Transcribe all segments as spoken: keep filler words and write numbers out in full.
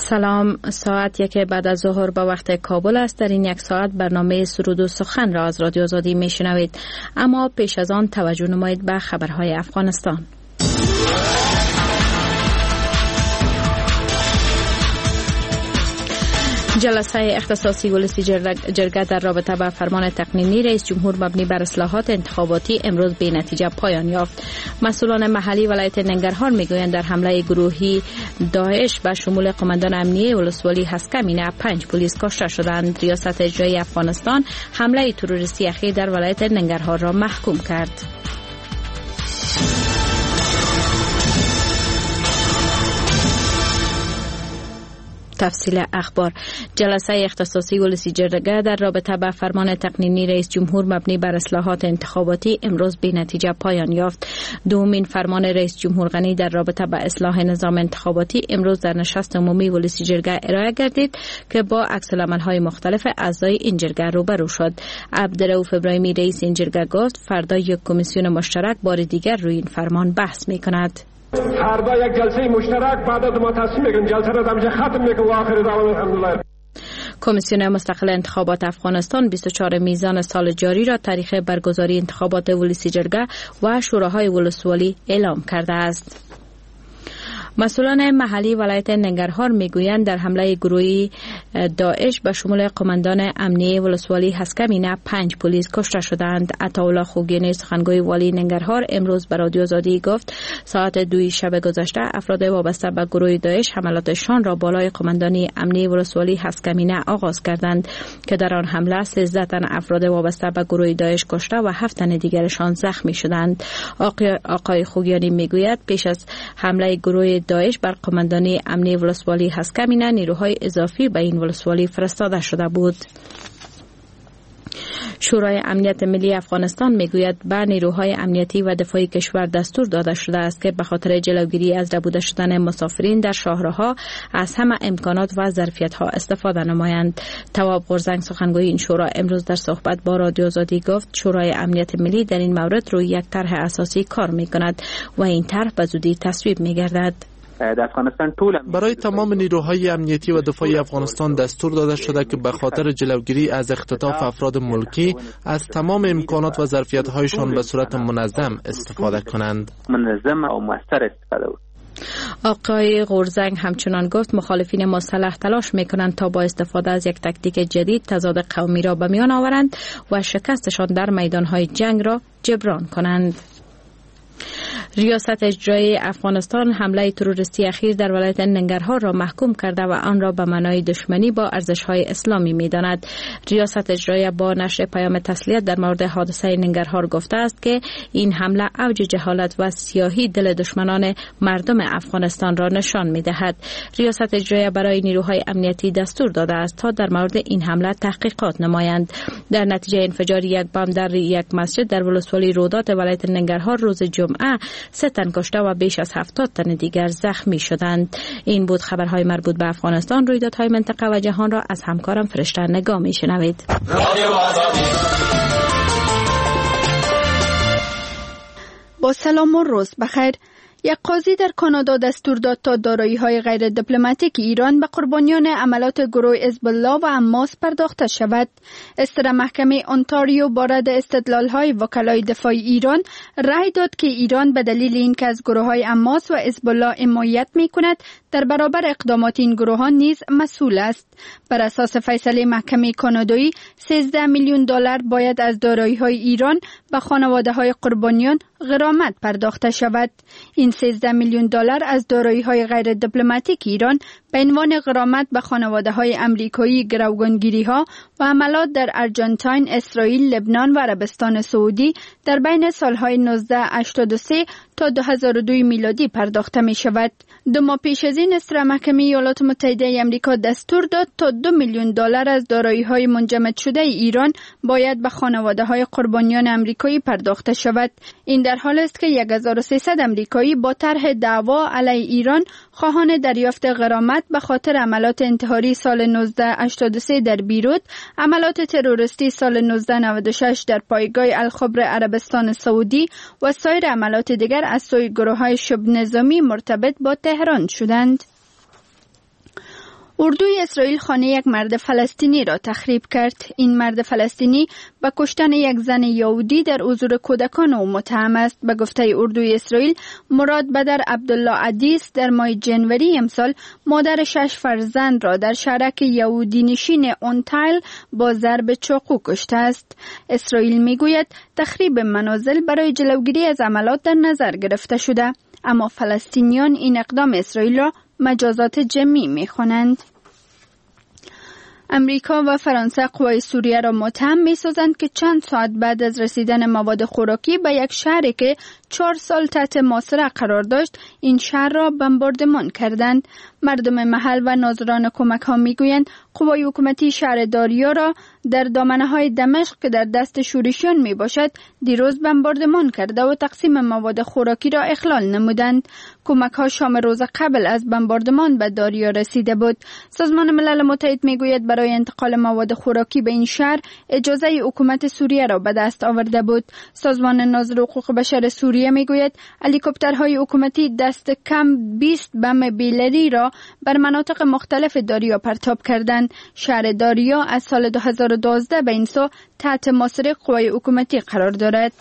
سلام، ساعت یک بعد از ظهر به وقت کابل است. در این یک ساعت برنامه سرود و سخن را از رادیو آزادی میشنوید، اما پیش از آن توجه نمایید به خبرهای افغانستان. جلسه اختصاصی ولسی جرگه در رابطه با فرمان تقنینی رئیس جمهور مبنی بر اصلاحات انتخاباتی امروز به نتیجه پایان یافت. مسئولان محلی ولایت ننگرهار میگویند در حمله گروهی داعش به شمول قماندان امنیه ولسوالی هسکمینه پنج پلیس کشته شدند. ریاست اجرایی افغانستان حمله تروریستی اخیر در ولایت ننگرهار را محکوم کرد. تفصیل اخبار. جلسه اختصاصی ولسی جرگه در رابطه با فرمان تقنینی رئیس جمهور مبنی بر اصلاحات انتخاباتی امروز به نتیجه پایان یافت. دومین فرمان رئیس جمهور غنی در رابطه با اصلاح نظام انتخاباتی امروز در نشست عمومی ولسی جرگه ارائه گردید که با عکس‌العمل‌های مختلف اعضای این جرگه روبرو شد. عبدالرؤوف ابراهیمی رئیس این جرگه گفت فردا یک کمیسیون مشترک بار دیگر روی این فرمان بحث می‌کند. فردا یک جلسه مشترک بعد از ما تصمیم میگیریم، جلسه را همیشه ختم میکنیم و آخر روز الحمدلله. کمیسیون مستقل انتخابات افغانستان بیست و چهارم میزان سال جاری را تاریخ برگزاری انتخابات ولسی جرگه و شوراهای ولسوالی اعلام کرده است. مسئولان محلی ولایت ننگرهار میگویند در حمله گروهی داعش به شمول قماندان امنیه ولسوالی هسکمینه پنج پلیس کشته شدند. عطاالله خوگینی سخنگوی والی ننگرهار امروز به رادیو آزادی گفت ساعت دوی شب گذشته افراد وابسته به گروه داعش حملاتشان را بالای قماندانی امنیه ولسوالی هسکمینه آغاز کردند که در آن حمله سیزده تن افراد وابسته به گروه داعش کشته و هفت تن دیگرشان زخمی شدند. آقای خوگیانی میگوید پیش از حمله گروه داعش بر قماندانی امنیه ولسوالی هسکمینه نیروهای اضافی به این ولسوالی فرستاده شده بود. شورای امنیت ملی افغانستان میگوید به نیروهای امنیتی و دفاعی کشور دستور داده شده است که به خاطر جلوگیری از ربوده شدن مسافرین در شاهراها از همه امکانات و ظرفیت‌ها استفاده نمایند. تواب غرزنگ سخنگوی این شورا امروز در صحبت با رادیو آزادی گفت شورای امنیت ملی در این مورد روی یک طرح اساسی کار میکند و این طرح به زودی تصویب میگردد. برای تمام نیروهای امنیتی و دفاعی افغانستان دستور داده شده که به خاطر جلوگیری از اختطاف افراد ملکی از تمام امکانات و ظرفیت‌هایشان به صورت منظم استفاده کنند. منظم و مؤثر استفاده بود. آقای غرزنگ همچنان گفت مخالفین مسلح تلاش میکنند تا با استفاده از یک تاکتیک جدید تضاد قومی را به میان آورند و شکستشان در میدانهای جنگ را جبران کنند. ریاست اجرایی افغانستان حمله تروریستی اخیر در ولایت ننگرهار را محکوم کرده و آن را به معنای دشمنی با ارزش‌های اسلامی می‌داند. ریاست اجرایی با نشر پیام تسلیت در مورد حادثه ننگرهار گفته است که این حمله اوج جهالت و سیاهی دل دشمنان مردم افغانستان را نشان می‌دهد. ریاست اجرایی برای نیروهای امنیتی دستور داده است تا در مورد این حمله تحقیقات نمایند. در نتیجه انفجار یک بم در یک مسجد در ولسوالی رودات ولایت ننگرهار روز جمعه سه تن کشته و بیش از هفتاد تن دیگر زخمی شدند. این بود خبرهای مربوط به افغانستان. رویدادهای منطقه و جهان را از همکارم فرشته نگاه می‌شنوید. با سلام و روز بخیر. یک قاضی در کانادا دستور داد تا دارایی‌های غیر دیپلماتیک ایران به قربانیان عملات گروه حزب الله و حماس پرداخته شود. استر محکمه انتاریو بارد استدلال‌های وکلای دفاعی ایران رأی داد که ایران به دلیل اینکه از گروه‌های حماس و حزب الله حمایت می‌کند در برابر اقدامات این گروهان نیز مسئول است. بر اساس فیصله محکمه کانادایی سیزده میلیون دلار باید از دارایی‌های ایران به خانواده‌های قربانیان غرامت پرداخته شود. این سیزده میلیون دلار از دارایی‌های غیر دیپلماتیک ایران به عنوان غرامت به خانواده‌های امریکایی گروگانگیری‌ها و حملات در ارژانتین، اسرائیل، لبنان و عربستان سعودی در بین سالهای نوزده هشتاد و سه تا دو هزار و دو میلادی پرداخته می شود. دو ماه پیش از این استر محکمه ایالات متحده امریکا دستور داد تا دو میلیون دلار از دارایی‌های منجمد شده ایران باید به خانواده‌های قربانیان امریکایی پرداخته شود. این در حال است که هزار و سیصد امریکایی با طرح دعوا علیه ایران خواهان دریافت غرامت به خاطر عملات انتحاری سال نوزده هشتاد و سه در بیروت، عملات تروریستی سال نوزده نود و شش در پایگاه الخبر عربستان سعودی و سایر عملات دیگر از سوی گروه‌های شبه نظامی مرتبط با تهران شدند. اردوی اسرائیل خانه یک مرد فلسطینی را تخریب کرد. این مرد فلسطینی به کشتن یک زن یهودی در حضور کودکان او متهم است. به گفته اردوی اسرائیل، مراد بدر عبدالله عدیس در ماه جنوری امسال مادر شش فرزند را در شهرک یهودی نشین اونتایل با ضرب چاقو کشته است. اسرائیل میگوید تخریب منازل برای جلوگیری از عملات در نظر گرفته شده، اما فلسطینیان این اقدام اسرائیل را مجازات جمعی می‌خوانند. امریکا و فرانسه قوای سوریه را متهم می‌سازند که چند ساعت بعد از رسیدن مواد خوراکی به یک شهری که چهار سال تحت محاصره قرار داشت، این شهر را بمباردمان کردند. مردم محل و ناظران کمک‌ها می‌گویند قوای حکومتی شهر داریا را در دامنه‌های دمشق که در دست شورشیان میباشد دیروز بمباردمان کرده و تقسیم مواد خوراکی را اخلال نمودند. کمک‌ها شام روز قبل از بمباردمان به داریا رسیده بود. سازمان ملل متحد میگوید برای انتقال مواد خوراکی به این شهر اجازه حکومت سوریه را به دست آورده بود. سازمان ناظر حقوق بشر سوریه میگوید هلیکوپترهای حکومتی دست کم بیست بم بیلری را بر مناطق مختلف داریا پرتاب کردند. شهر داریا از سال دو هزار و دوازده به این سو تحت محاصره قوای حکومتی قرار دارد.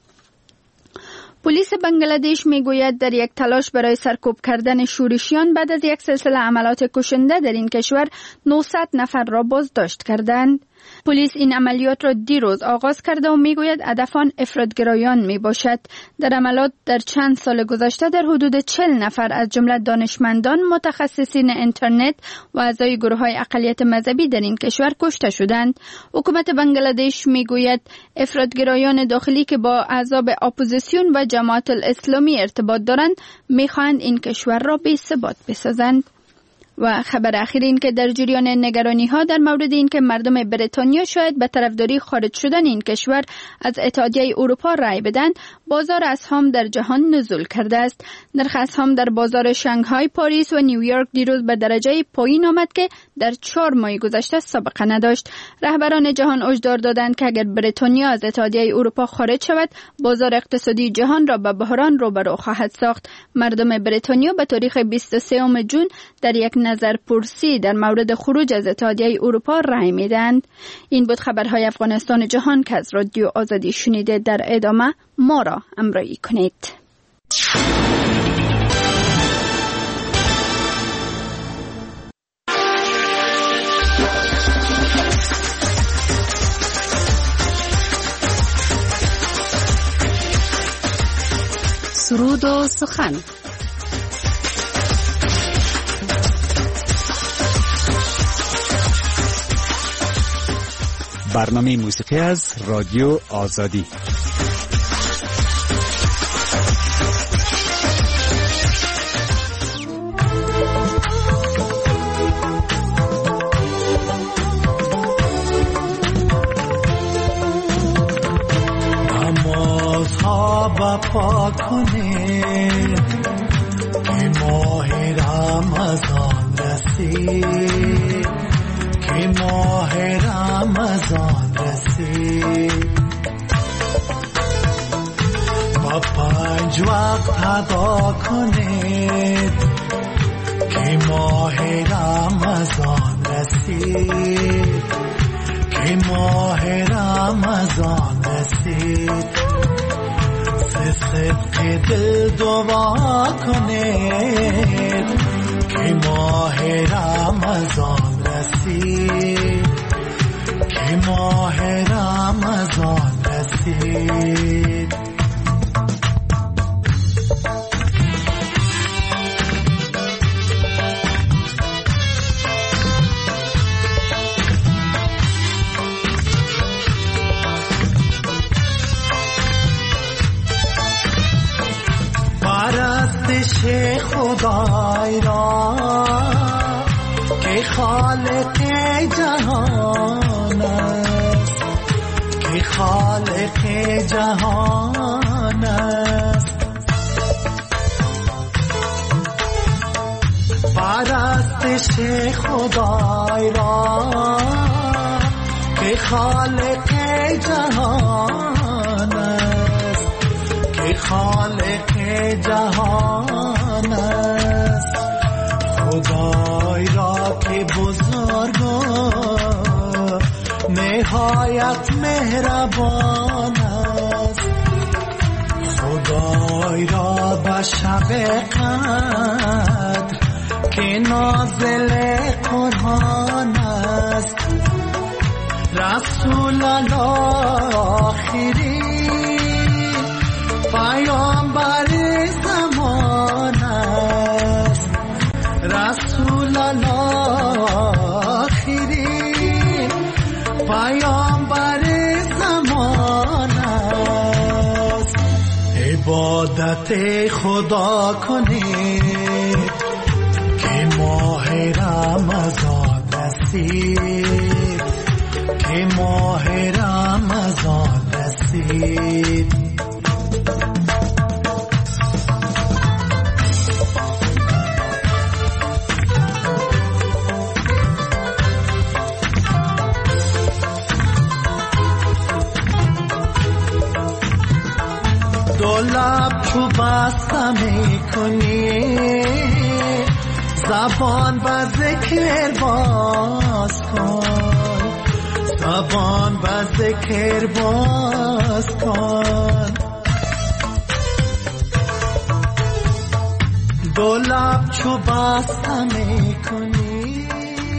پلیس بنگلادش میگوید در یک تلاش برای سرکوب کردن شورشیان بعد از یک سلسله عملیات کشنده در این کشور نهصد نفر را بازداشت کردند. پلیس این عملیات را دیروز آغاز کرده و میگوید هدفان افراطگرایان می باشد. در عملیات در چند سال گذشته در حدود چهل نفر از جمله دانشمندان، متخصصین اینترنت و اعضای گروه‌های اقلیت مذهبی در این کشور کشته شدند. حکومت بنگلادش میگوید افراطگرایان داخلی که با احزاب اپوزیسیون و جماعت الاسلامی ارتباط دارند میخواهند این کشور را بی‌ثبات بسازند. و خبر اخیر این که در جریان نگرانی ها در مورد این که مردم بریتانیا شاید به طرفداری خارج شدن این کشور از اتحادیه اروپا رای بدن، بازار اسهام در جهان نزول کرده است. نرخ اسهام در بازار شانگهای، پاریس و نیویورک دیروز به درجه پایین آمد که در چهار ماه گذشته سابقه نداشت. رهبران جهان هشدار دادند که اگر بریتانیا از اتحادیه اروپا خارج شود، بازار اقتصادی جهان را به بحران روبرو خواهد ساخت. مردم بریتانیا به تاریخ بیست و سوم ژوئن در یک نظر پرسی در مورد خروج از اتحادیه اروپا رای میدند. این بود خبرهای افغانستان جهان که از رادیو آزادی شنیده. در ادامه ما را همراهی کنید. سرود و سخن. برنامه موسیقی از رادیو آزادی. نمازها بپا کنید که ماه رمضان رسید، که ماه رمضان رسید. با پنج وقت ادا کنید که ماه رمضان رسید، که ماه رمضان رسید. صدق دل دعا کنید که ماه رمضان رسید، که ماه رمضان رسید. پرستش خدای را که خالق جهان است، که خالق جهان است. پرستش خدای را که خالق جهان است، که خالق جهان است. خدای را که خدایت مهربان است، خدای را به شب قدر که نازل قرآن است، رسول آخری پیامبر زمان است، رسول آخری پیامبر زمان است. عبادت خدا کنید که ماه رمضان رسید، که ماه رمضان رسید. دو لب چو بسته می کنی، زبان به ذکر باز کن، زبان به ذکر باز کن. دو لب چو بسته می کنی.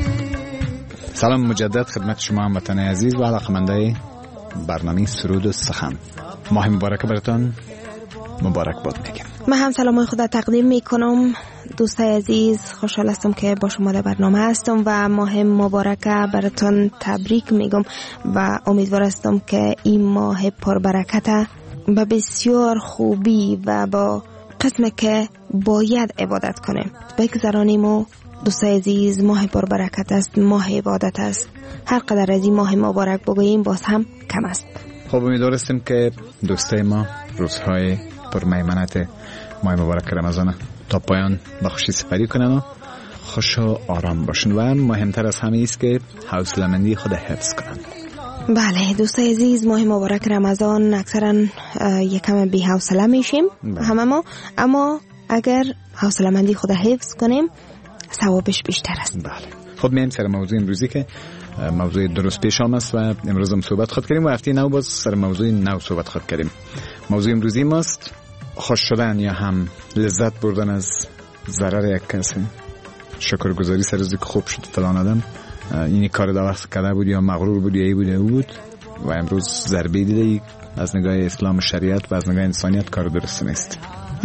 سلام مجدد خدمت شما هموطنان عزیز و علاقه‌مندان برنامه سرود و سخن. ماه مبارک براتون مبارک باد میگم. من هم سلامای خدا تقدیم میکنم. دوستای عزیز خوشحال هستم که با شما در برنامه هستم و ماه مبارک براتون تبریک میگم و امیدوار هستم که این ماه پربرکت با بسیار خوبی و با قسم که باید عبادت کنیم بگذرانیم. و دوستای عزیز ماه پربرکت است، ماه عبادت است. هر قدر از این ماه مبارک بگوییم باز هم کم است. خب امیدوار هستیم که دوستای ما روزهای پرمیمنت ماه مبارک رمضان تا پایان با خوشی سپری کنن و خوش و آرام باشن و مهمتر از همه است که حوصله‌مندی خود حفظ کنن. بله دوستای عزیز ماه مبارک رمضان اکثرا یکم بی حوصله میشیم همه ما، اما اگر حوصله‌مندی خود حفظ کنیم ثوابش بیشتر است. بله خب میایم سر موضوع امروزی که موضوع درست پیش آمد است و امروز هم صحبت خود کردیم و هفته نو باز سر موضوع نو صحبت خود کردیم. موضوع امروزی ماست خوش شدن یا هم لذت بردن از ضرر یک کسی. شکرگزاری سر از که خوب شد فلان آدم اینی کار دا وقت کرده بود یا مغرور بود یا ای بود یا او بود و امروز ضربه دیده از نگاه اسلام و شریعت و از نگاه انسانیت کار درست نیست.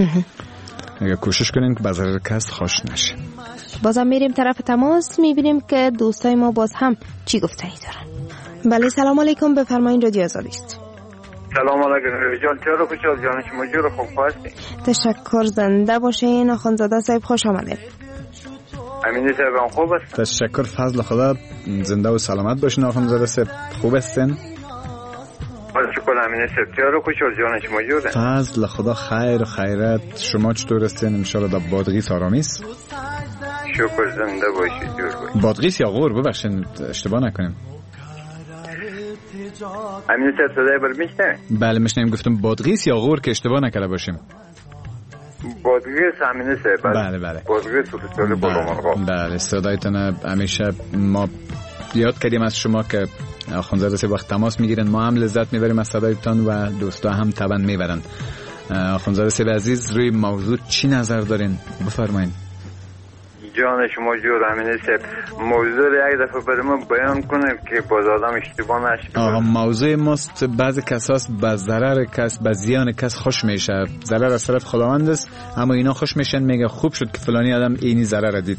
اگر کوشش کنیم که به ضرر کس خوش نشه. بازم میریم طرف تماس، میبینیم که دوستای ما باز هم چی گفته ای دارن. بله سلام علیکم، بفرمایین رادیو آزادی است. سلام علیکم جان، چرا خوشحال جان شما جور خوب هستین؟ تشکر، زنده باشین. آخوندزاده صاحب خوش آمدید. امینی صاحب هم خوب است؟ تشکر، فضل خدا، زنده و سلامت باشین. آخوندزاده صاحب خوب هستین؟ شکر امینی صاحب، چرا خوشحال جان شما جوره؟ فضل خدا خیر و خیرت. شما چطور هستین؟ انشالله در بادغیس آرامی است؟ شکر، زنده باشید، جور باشید. بادغیس یا غور؟ ببخشید اشتباه نکنیم. امین صاحب صدای بر میشنه؟ بله میشنیم. گفتم بادغیس یا غور که اشتباه نکرده باشیم. بادغیس امین صاحب. بله بله بادغیس اصول بلومرغ. بله صدایتون همیشه ما یاد کردیم از شما که آخوندزاده صاحب وقت تماس میگیرن ما هم لذت میبریم از صدایتون و دوستا هم طبعا میبرن. آخوندزاده صاحب عزیز روی موضوع چی نظر دارین؟ بفرمایین. جان شما جور امینی صاحب، موضوع رو یک دفعه برای ما بیان کنیم که باز آدم اشتباه نشه. آقا موضوع ماست بعضی کساس به ضرر کس به زیان کس خوش میشه. ضرر از طرف خداوند است اما اینا خوش میشن، میگه خوب شد که فلانی آدم اینی ضرر دید.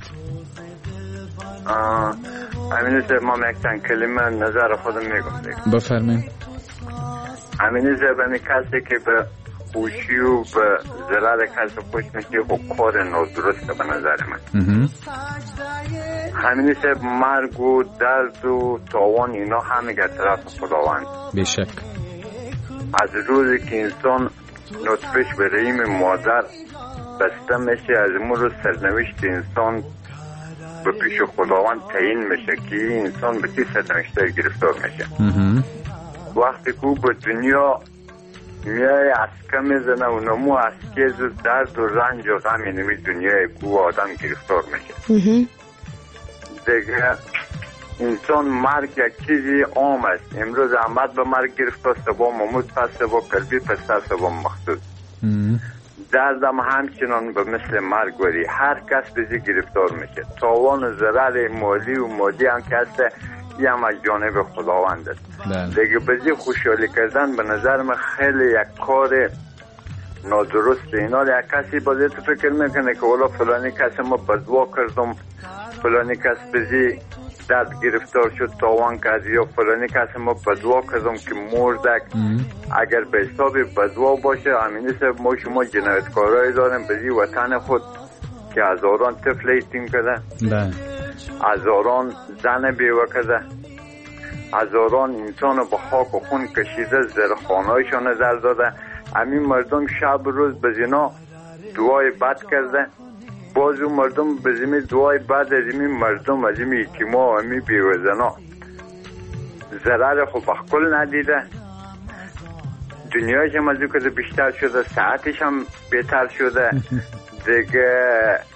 امینی صاحب ما یک چند کلمه نظر خودم میگم. بفرمایید. امینی صاحب همین کسی که به خوشی و به ضرر کسی خوش میشه خب کار نادرسته به نظر من. همین صاحب مرگ و درد و تاوان اینا همه گر طرف خداوند. بیشک از روزی که انسان نطفش به رحم مادر بسته میشه از اون روز سرنوشت انسان به پیش خداوند تعیین میشه که انسان به چه سرنوشته گرفتار میشه. وقتی که به دنیا میای اسکه میزنه و نمو اسکیز و درد و رنج و غم اینوی دنیای کو آدم گرفتار میشه. دیگه انسان مرگ یک چیزی عام است. امروز احمد به مرگ گرفته، سبا محمود پس، سبا کلبی پس، سبا مخصوص. دردم همچنان به مثل مرگ وری هر کس بزی گرفتار میشه. تاوان و ضرر مالی و مادی هم که هست یه هم از جانب خداوند است. دیگه بزی خوشحالی کردن به نظر من خیلی یک کار نادرست. اینا یک کسی بازی تو فکر میکنه که اولا فلانی کسی ما بدوا کردم، فلانی کس بزی درد گرفتار شد تاوان کرد، یا فلانی کسی ما بدوا کردم که مردک. اگر به حساب بدوا باشه امینی صاحب ما شما جنایتکارایی داریم بزی وطن خود که هزاران طفل ایتیم کرده، هزاران زن بیوه کرده، هزاران انسان با خاک و خون کشیده، زرخانهایشان نظر داده. همین مردم شب روز به زنا دعای بد کرده، باز اون مردم به زمین دعای بد از این مردم از این یتیما و همین بیوزنا ضرر خود بخکل ندیده. دنیایش هم از او که بیشتر شده، ساعتش هم بهتر شده دیگه،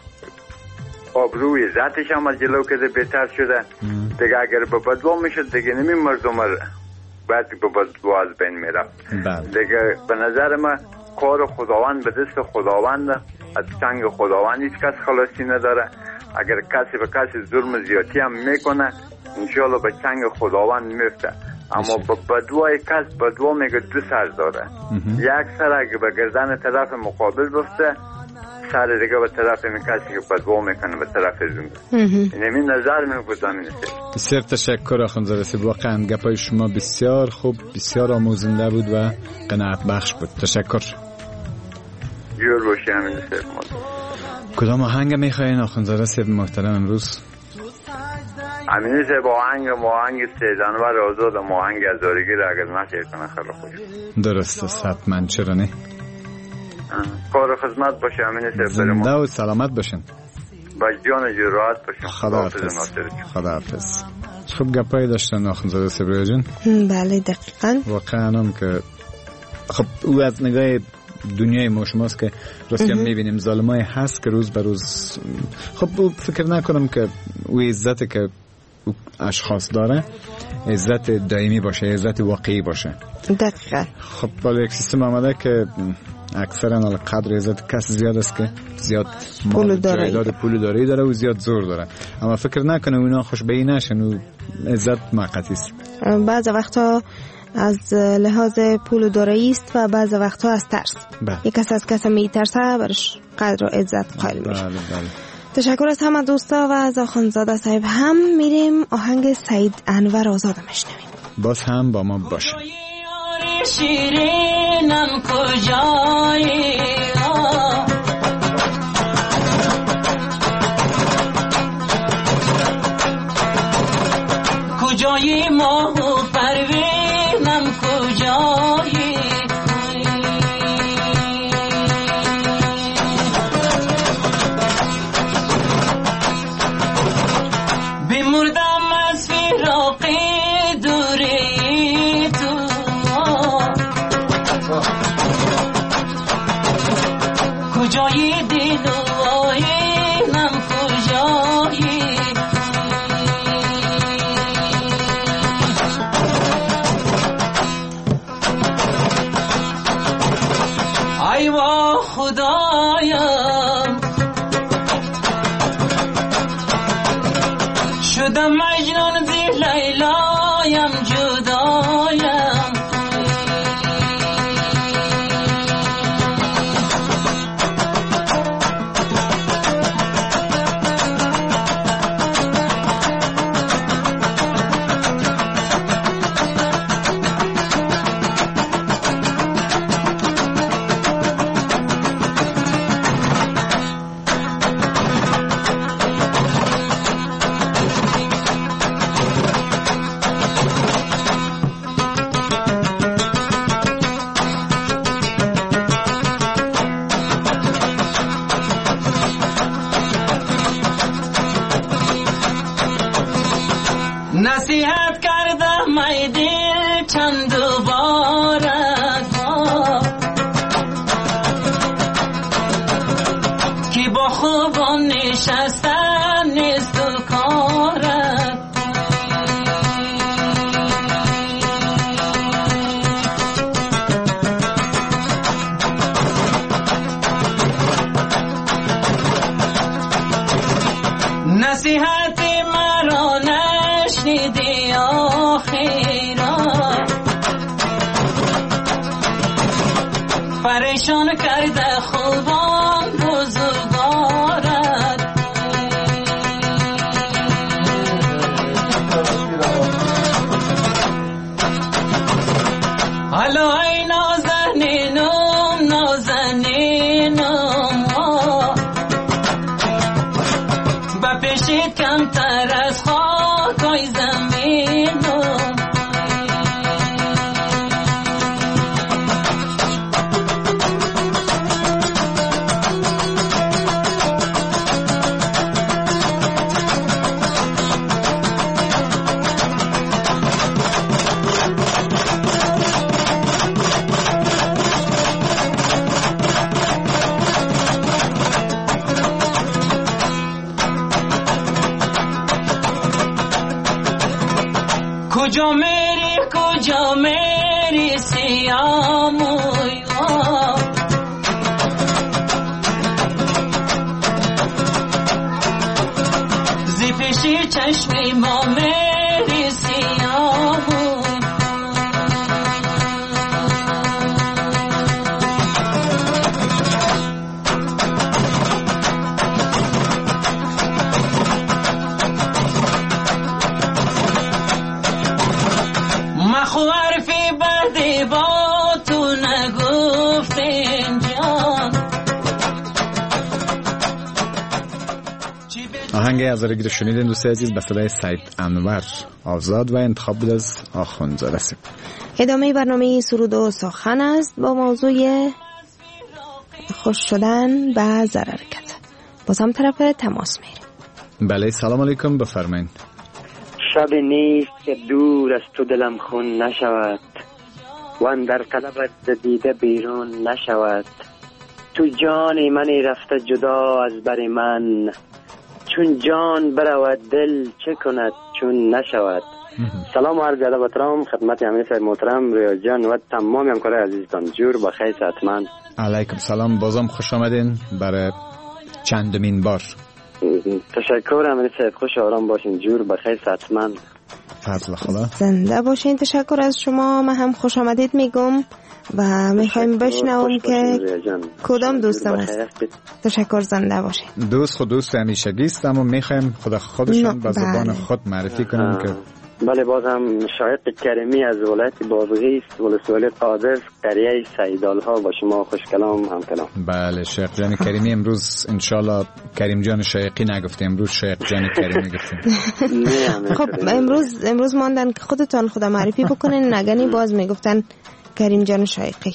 آبروی ذاتش هم از جلو که بهتر شده دیگه. اگر به بدوا میشد دیگه نمی مردم بعد به بدوا از بین میرفت دیگه. به نظر من کار خداوند به دست خداوند، از چنگ خداوند هیچ کس خلاصی نداره. اگر کسی به کسی ظلم زیادتی هم میکنه انشالله به چنگ خداوند میفته. اما به بدوای کس بدوا میگه دو سر داره. یک سر اگه به گردن طرف مقابل بفته، سر دیگه به طرف این کسی که بدوا میکنه به طرف زنده. این نظر میگذارم. بسیار تشکر آخوندزاده صاحب، واقعا گپای شما بسیار خوب، بسیار آموزنده بود و قناعت بخش بود. تشکر. جور باشی همین صاحب. کدام آهنگ میخواین آخوندزاده صاحب محترم امروز؟ امینی صاحب آهنگ آهنگ سیدانور آزاد و آهنگ هزارگی را اگر نشیر کنه خیلی خوش. درست است حتما، چرا نه؟ کار خدمت باشه امینی صاحب. زنده و سلامت باشین. با جان جو راحت باشین. خدا حافظ. خدا حافظ. خوب گپایی داشتن آخوندزاده صاحب جان. بله دقیقاً. واقعا هم که خب او از نگاه دنیای ما شماست که راستی هم میبینیم ظالمای هست که روز به روز. خب فکر نکنم که او عزت که اشخاص داره عزت دائمی باشه، عزت واقعی باشه. دقیقاً. خب بالا یک سیستم آمده که اکثرا حالا قدر عزت کس زیاد است که زیاد پول داره، جایداد پول داره داره و زیاد زور داره. اما فکر نکنه اونا خوشبختی نشن و عزت موقتی است. بعضی وقتا از لحاظ پول و دارایی است و بعضی وقتا از ترس. یک کس از کس میترسه برش قدر و عزت قائل میشه. بله بله. تشکر از همه دوستا و از آخوندزاده صاحب. هم میریم آهنگ سید انور آزاد میشنویم. باز هم با ما باشه. شیرینم کجایی کجایی ما پروینم کجایی بمردم از فراقی دوری تو کجایی دلواییم کجایی ای وا خدایم شدم مجنون زی لیلایم جدایم نصیحت کردم ای دل چند بارت که با خوبان نشستن نیست و کارت نصیحت مرا نشنیدی آخیرا پریشان کرده خوبان روزگارت حالا ای نازنینم نازنینم با پیشید کمتر از خاکای زمینم کجا میری کجا میری سیاموی زی پیشی چشمی ما میری سیاموی مخوارفی بدی با تو نگفتین جان. آهنگ ازارگی رو شنیدین دوست عزیز به صدای سید انور آزاد و انتخاب بود از آخوندزاده سپور. ادامه برنامه سرود و سخن است با موضوع خوش شدن و ضرر کردن. باز هم طرف تماس میریم. بله سلام علیکم بفرمایید. شب نیست که دور از تو دلم خون نشود و اندر قلبت دیده بیرون نشود. تو جانی منی رفته جدا از بر من چون جان برود دل چه کند چون نشود. سلام و عرض ادب و احترام خدمت امیر صاحب محترم ریا جان و تمام همکارای عزیزتان. جور بخیر حتما. علیکم سلام بازم خوش آمدین برای چندمین بار. تشکر امیر صاحب خوش آرام باشین. جور بخیر حتما. فضل خدا. زنده باشین. تشکر از شما. من هم خوش آمدید میگم و میخوایم بشنوم که کدام دوستم است. تشکر زنده باشین. دوست خود دوست همیشگی است اما میخوایم خدا خودشون به زبان خود معرفی کنن که بله بازم شایق کریمی از ولایت بابغی است ولسوالی قادس قریه سیدالها با شما خوش کلام هم کلام. بله شیخ جان کریمی امروز انشالله کریم جان شایقی نگفته امروز شیخ جان کریمی گفتیم. خب امروز امروز ماندن که خودتان خدا معرفی بکنین نگنی باز میگفتن کریم جان شایقی.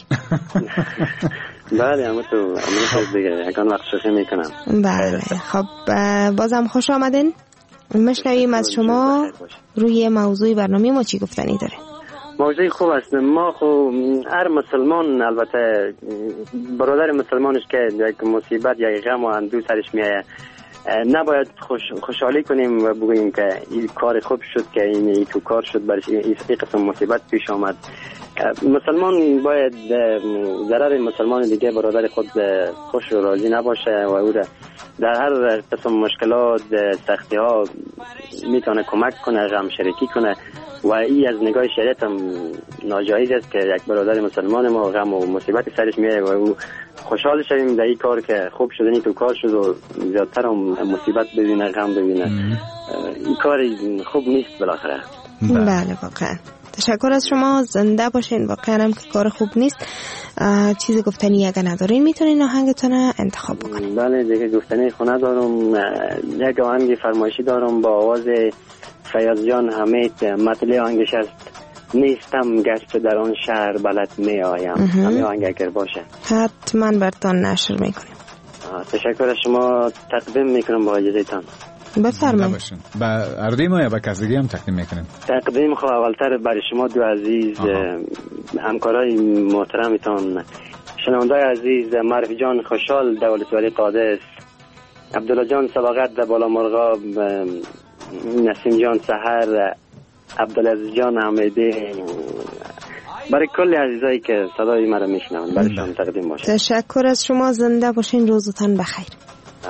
بله اما تو امروز دیگه یکان وقت شوخی میکنم. بله خب بازم خوش آمدین. مشنویم از شما روی موضوع برنامه ما چی گفتنی داره. موضوع خوب است. ما خو هر مسلمان البته برادر مسلمانش که یک مصیبت یک غم و اندوه سرش میایه نباید خوش خوشحالی کنیم و بگوییم که این کار خوب شد که این ای تو کار شد برش این قسم مصیبت پیش آمد. مسلمان باید ضرر مسلمان دیگه برادر خود خوش و راضی نباشه و او در هر قسم مشکلات سختی ها میتونه کمک کنه غم شریکی کنه و این از نگاه شریعت هم ناجایز است که یک برادر مسلمان ما غم و مصیبت سرش میاد و او خوشحال شویم در این کار که خوب شدنی تو کار شد و زیادتر هم مصیبت ببینه غم ببینه. این کار خوب نیست بالاخره. بله واقعا تشکر از شما. زنده باشین. واقعا هم که کار خوب نیست. چیزی گفتنی اگه ندارین میتونین آهنگتون انتخاب بکنین. بله دیگه گفتنی خونه دارم. یک آهنگ فرمایشی دارم با آواز فیاض جان حمید. مطلع آهنگش است نیستم گشت در آن شهر بلد می آیم. همین آهنگ اگر باشه حتما براتون نشر میکنیم. تشکر از شما تقدیم میکنم با اجازهتان. بفرمایید. با اردوی ما یا با کسگی هم تقدیم میکنیم؟ تقدیم خواهم اولتر برای شما دو عزیز همکارای محترمتان شنوندای عزیز معرفی جان خوشحال در ولسوالی قادس، عبدالله جان سباقت در بالا مرغاب، نسیم جان سحر، عبدالعزیز جان حمیدی، برای کل عزیزایی که صدای مرا میشنون برایشان تقدیم باشه. تشکر از شما. زنده باشین. روزتان بخیر.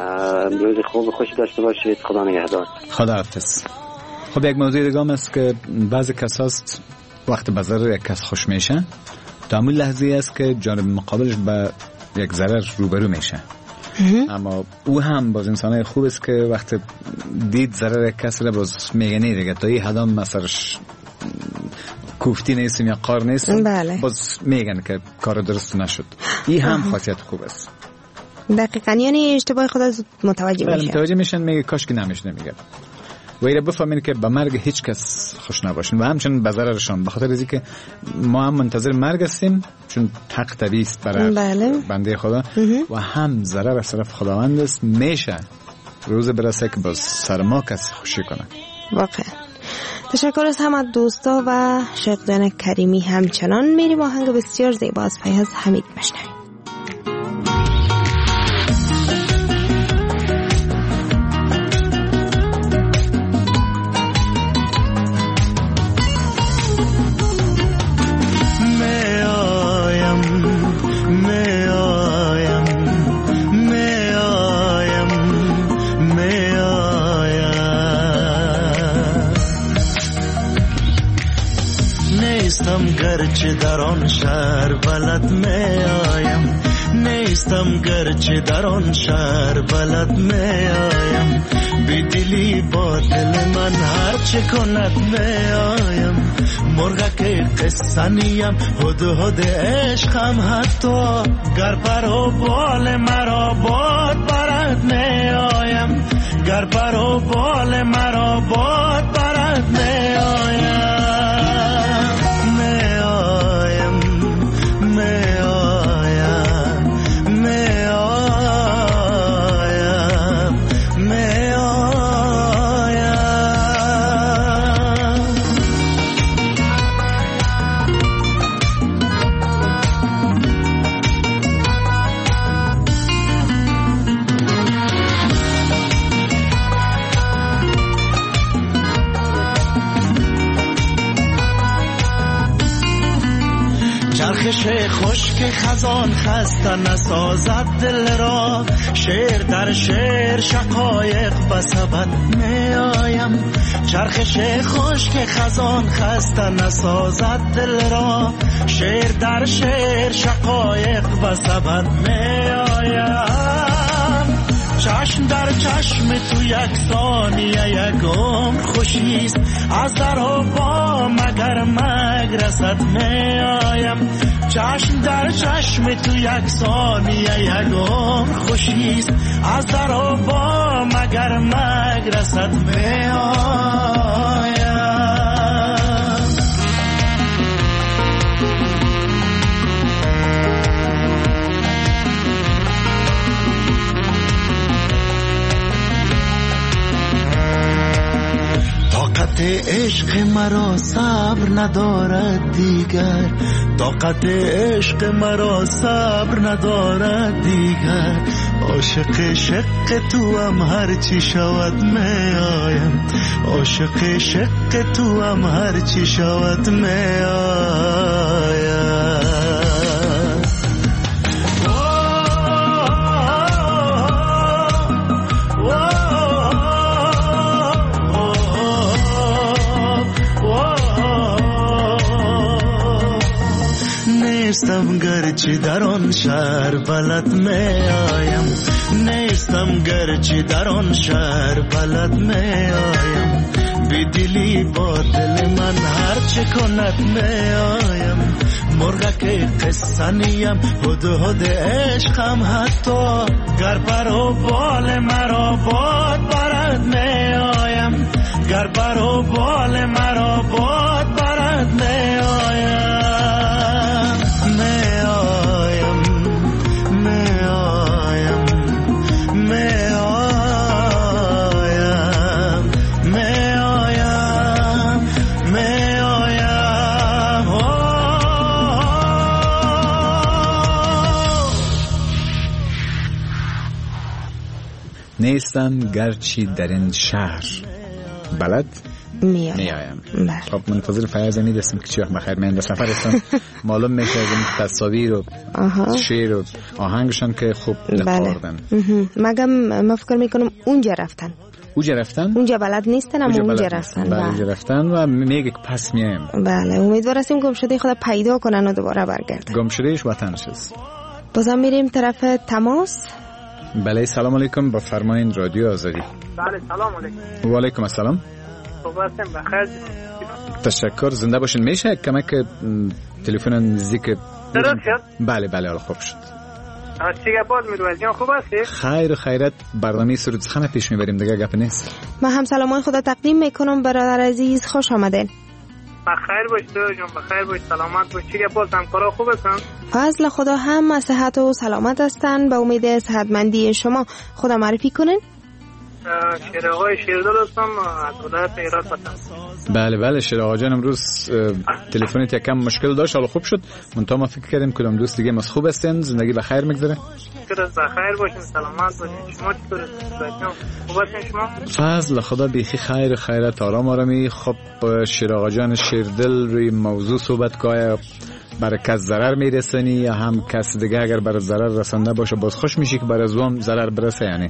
روز خوب خوش داشته باشید. خدا نگهدار. خدا حافظ. خب یک موضوع دیگه هم است که بعضی کس هست وقت به ضرر یک کس خوش میشه، تا همون لحظه است که جانب مقابلش به یک ضرر روبرو میشه. اما او هم باز انسانه خوب است که وقت دید ضرر یک کس را باز میگه نه دیگه تا این حدام مثلش کوفتی نیستیم یا قار نیستیم. بله. باز میگن که کار درست نشد. این هم خاصیت خوب است. دقیقاً، یعنی اشتباه خدا متوجه میشه. بله متوجه میشن، میگه کاش که نمیشه نمیگه. و ایره بفهمین که به مرگ هیچ کس خوش نباشین و همچنین به ضررشان، به خاطر اینکه که ما هم منتظر مرگ هستیم چون حق طبیعی است برای بله. بنده خدا و هم ضرر از طرف خداوند است. میشه روز برسه که باز سر ما کسی خوشی کنه. واقعا تشکر از همه دوستا و شقدان کریمی. همچنان میریم آهنگ بسیار زیبا از فیاض حمید بشنویم. گرچه در آن شهر بلد می آیم، نیستم گرچه در آن شهر بلد می آیم، بی دلی با دل من هر چه کند می آیم، مرغک قصه نیم هد هد عشقم، حتی گر پر و بال مرا باد برد می آیم، گر پر و بال مرا باد برد می آیم. چرخش خشک خزان خسته نسازد دل را، شعر در شعر شقایق بسبد می آیم، چرخش خشک خزان خسته نسازد دل را، شعر در شعر شقایق بسبد می آیم، چشم در چشم تو یک ثانیه یک عمر خوشیست، از در و با مگر مگ رسد می آیم، چشم در چشم تو یک ثانیه یک عمر خوشیست، از در و با مگر مگ رسد می آیم. طاقت عشق مرا صبر ندارد دیگر، طاقت عشق مرا صبر ندارد دیگر، عاشق شق تو هم هر چی شود می آیم، عاشق شق تو هم هر چی شود می آیم. نیستم گرچه در آن شهر بلد می آیم، نیستم گرچه در آن شهر بلد می آیم، بی دلی با دل من هر چه کند می آیم، مرغک قصه نیم هد هد عشقم، حتی گر پر و بال مرا باد برد می آیم، گر پر و بال مرا باد برد می آیم. نیستم گرچه در این شهر بلد میایم میایم. بله. خب منتظر فیاض امید هستیم که چی وقت بخیر میان به سفر هستن. معلوم میشه از این تصاویر و شعر و آهنگشان که خوب دخوردن. مگم ما فکر میکنم اونجا رفتن اونجا رفتن؟ اونجا بلد نیستن اما اونجا رفتن. بله اونجا رفتن و میگه که پس میایم. بله امیدوار هستیم گم شده خدا پیدا کنن و دوباره برگردن. گم شدهش وطنش است. بازم میریم طرف تماس. بله سلام علیکم، با فرمایین رادیو آزادی. بله سلام علیکم. و علیکم السلام. خوب هستم بخیر. تشکر، زنده باشین. میشه کمک تلفن نزدیک درست شد؟ بله بله حالا خوب شد. چیگه باز میدونید جان خوب هستی؟ خیر و خیرت. برنامه سرود سخن پیش میبریم دیگه گپ نیست. من هم سلامای خدا تقدیم میکنم برادر عزیز، خوش آمدین. بخیر باش تو جان، بخیر باش، سلامت باش. چیگه باز همکارا خوب هستن؟ فضل خدا هم صحت و سلامت هستن. به امید صحتمندی شما خدا معرفی کنین. شیرآقای شیردل هستم از ولایت هرات هستم. بله بله شیرآقا جان امروز تلفنت یکم مشکل داشت، حالا خوب شد. منتها ما فکر کردیم کدام دوست دیگه مس خوب هستین، زندگی بخیر میگذره. شکر از بخیر باشین، سلامت باشین. شما چطور هستین؟ خوب هستین شما؟ فضل خدا بیخی خیر خیرت آرام آرامی. خب شیرآقا جان شیردل روی موضوع صحبت کنه، برای کس ضرر میرسنی یا هم کس دیگه اگر برای ضرر رسنده باشه باز خوش میشی که برای زوام ضرر برسه؟ یعنی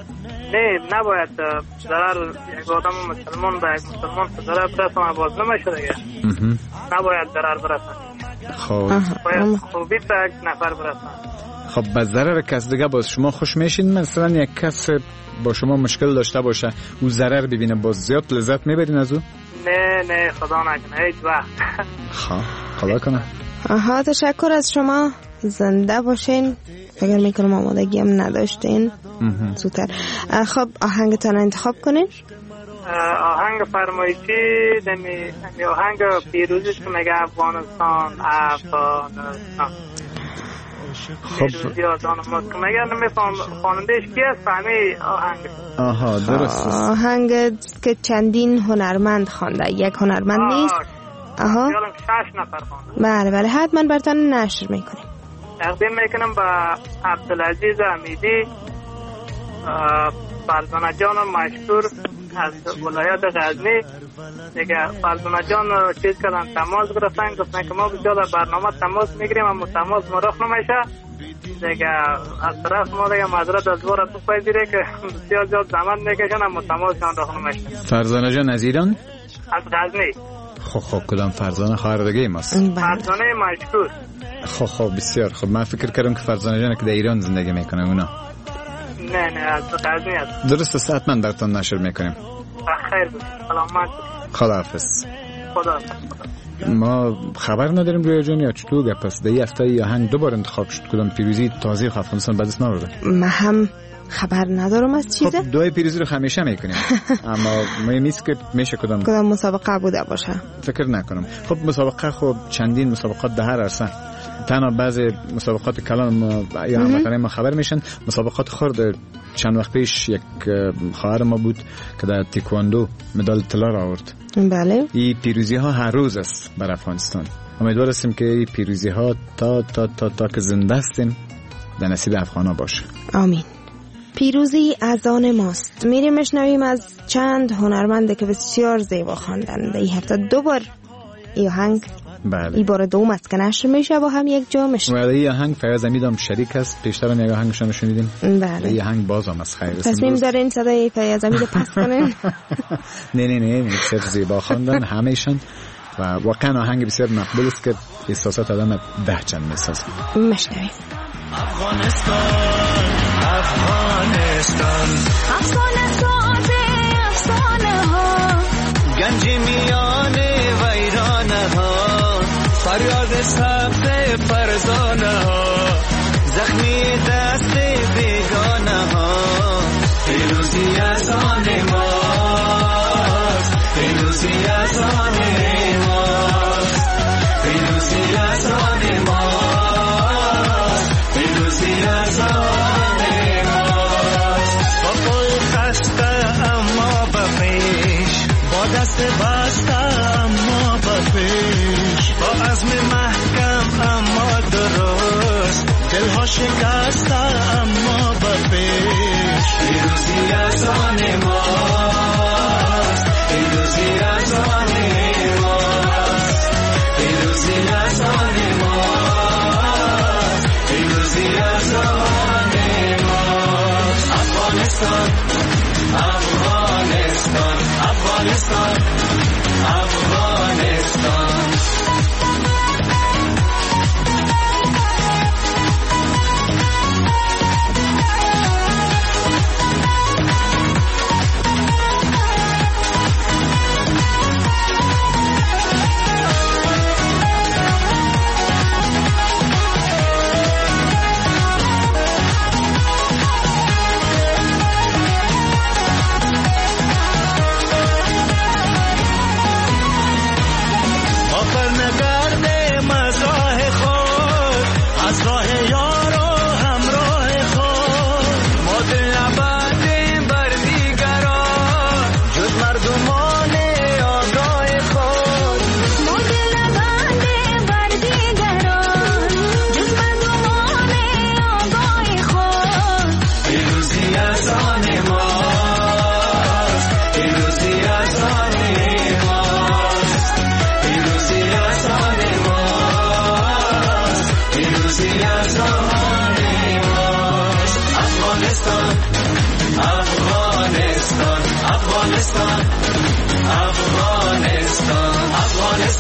نه نباید ضرر یک آدم مسلمان به یک مسلمان ضرر برسه باز نمیشه دیگه. نباید ضرر برسه. خب باید خوبی به یک نفر برسه. خب به ضرر کس دیگه باز شما خوش میشین؟ مثلا یک کس با شما مشکل داشته باشه او ضرر ببینه باز زیاد لذت میبرین از او؟ نه نه خدا نکنه هیچ وقت. خب خدا کنه. آها تشکر از شما، زنده باشین. فکر میکنم آمادگی هم نداشتین زودتر. خب آهنگتان انتخاب کنین. آهنگ فرمایشی دمی آهنگ پیروزیش که میگه افغانستان افغانستان. خب پیروزی آزان ماست که میگه نمیفهم خوانندهش کی است فهمی آهنگ. آها درست. آهنگ که چندین هنرمند خوانده، یک هنرمند نیست. آها شش نفر خوانده. بله بله حتما براتون نشر میکنیم. تقدیم میکنم به عبدالعزیز امیدی، فرزانه جان مشکور از ولایت غزنی دیگه. فرزانه جان چیز کردن تماس گرفتن، گفتن که ما بسیار در برنامه تماس میگیریم اما تماس مرخ نمیشه دیگه. از طرف ما دیگه معذرت از بار تو پذیره که بسیار زیاد زحمت میکشن اما تماس جان رخ نمیشه. فرزانه جان از ایران؟ از غزنی. خب خب کدام فرزانه خواهر دیگه ماست؟ فرزانه مشکور. خب خب بسیار خب. من فکر کردم که فرزانه جان که در ایران زندگی میکنه اونا. نه نه از غزنی است. درست است، حتما براتون نشر میکنیم. بخیر بود، سلامت. خداحافظ. خدا. ما خبر نداریم روی جان یا چطور گپ است؟ در هفته ای آهنگ دوباره انتخاب شد، کدام پیروزی تازه افغانستان به دست نآورده. ما هم خبر ندارم از چیزه. خب دوی پیروزی رو همیشه میکنیم اما مهم نیست که میشه کدام کدام مسابقه بوده باشه. فکر نکنم. خب مسابقه خب چندین مسابقات ده هر عرصه، تنها بعضی مسابقات کلان ما یا هموطنان ما خبر میشن. مسابقات خرد چند وقت پیش یک خواهر ما بود که در تکواندو مدال طلا را آورد. بله این پیروزی ها هر روز است بر افغانستان. امیدوار هستیم که این پیروزی ها تا تا تا تا که زنده هستیم در نصیب افغانا باشه. آمین. پیروزی از آن ماست. میریم میشنویم از چند هنرمند که بسیار زیبا خواندند. این هفته دو بار این آهنگ بله این بار دوم است که نشر میشه با هم یک جا میشه. بله این آهنگ فیاض امیدم شریک است، پیشتر هم یک آهنگشون رو شنیدیم. بله این آهنگ بازم از خیر است. تصمیم دارین صدای فیاض امید پس کنین؟ نه نه نه بسیار زیبا خواندن همه‌شون و واقعا آهنگ بسیار مقبول است که احساسات آدم بهچن میسازه. میشنویم. افغانستان افغانستان افغانستان افسانه ها، گنج میان ویرانه ها، فریاد سبز فرزانه ها، زخمی دست بیگانه ها. پیروزی از آن ماست، پیروزی از آن ماست، پیروزی از آن ماست، پیروزی از آن ماست. با پای خسته اما به پیش، با دست بسته اما به پیش، با عزم محکم اما درست، دلها شکسته اما به پیش. پیروزی از آن ماست، پیروزی از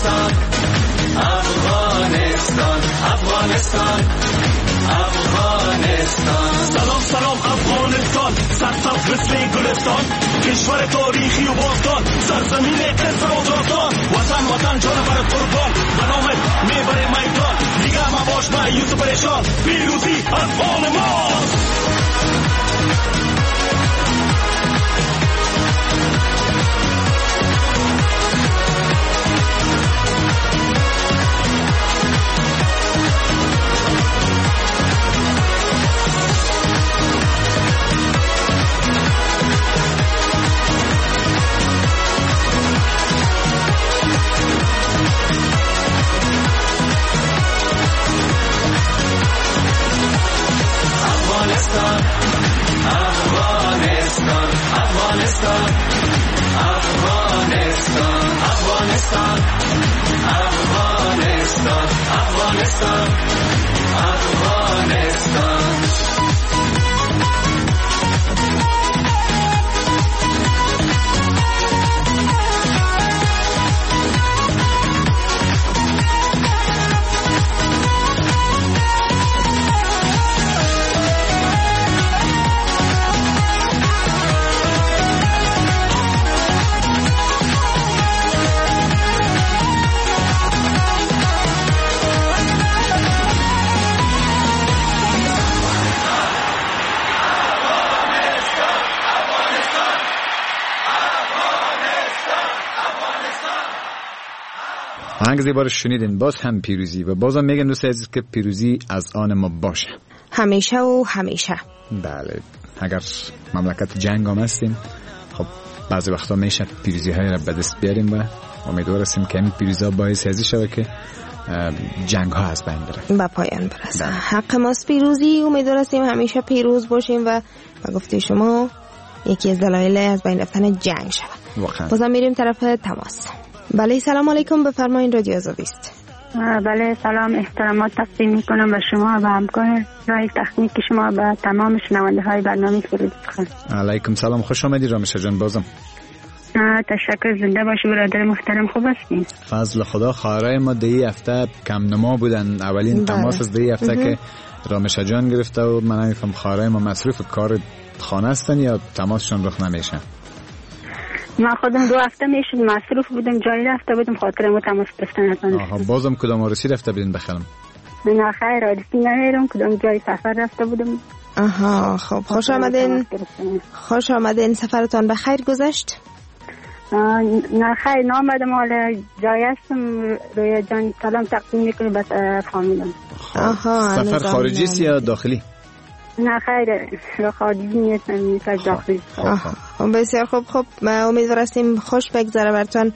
افغانستان افغانستان افغانستان افغانستان سلام سلام افغانستان سرسبز مثل گلستان کشور تاریخی و باستان سرزمین قصه و داستان وطن وطن جان برات قربان به نامت میبره میدان دیگه مباش مایوس و پریشان پیروزی از آن ماست Afghanistan, Afghanistan, Afghanistan, Afghanistan, Afghanistan, Afghanistan, Afghanistan. آهنگ زیبا رو شنیدین. باز هم پیروزی و بازم میگم دوست عزیز که پیروزی از آن ما باشه همیشه و همیشه. بله اگر مملکت جنگ هم هستیم خب بعضی وقتا میشه پیروزی های را به دست بیاریم و امیدوار هستیم که این پیروزی ها باعث ازی شود که جنگ ها از بین بره به پایان برسه. حق ماست پیروزی. امیدوار هستیم همیشه پیروز باشیم و به گفته شما یکی از دلایل از بین رفتن جنگ شود. واقعا بازم میریم طرف تماس. بله سلام علیکم، بفرمایید رادیو آزادی است. بله سلام، احترامات تقدیم میکنم به شما و همکار رای تکنیک شما به تمام شنونده های برنامه فرود سخن. علیکم سلام، خوش آمدید رامشه جان. بازم تشکر، زنده باشی برادر محترم. خوب هستین؟ فضل خدا. خواهرای ما دی هفته کم نما بودن. اولین تماس از دی هفته که رامشه جان گرفته و من نمیفهم خواهرای ما مصروف کار خانه هستن یا تماسشون رخ نمیشه. ما خودم دو هفته میشد مصروف بودم، جایی رفته بودم خاطر ما تماس گرفتن. آها بازم کدام آرسی رفته بودین بخلم؟ نه خیر آرسی نمیرم، کدام جای سفر رفته بودم. آها خب خوش آمدین. خوش آمدین. سفرتان به خیر گذشت؟ نه خیر نامدم، حالا جای هستم. رویا جان سلام تقدیم میکنی به فامیلم. آها سفر خارجی است یا داخلی؟ نه خیر خارجی نیستم، میشه داخلی. آها بسیار خوب. خب امیدوار هستیم خوش بگذره براتون،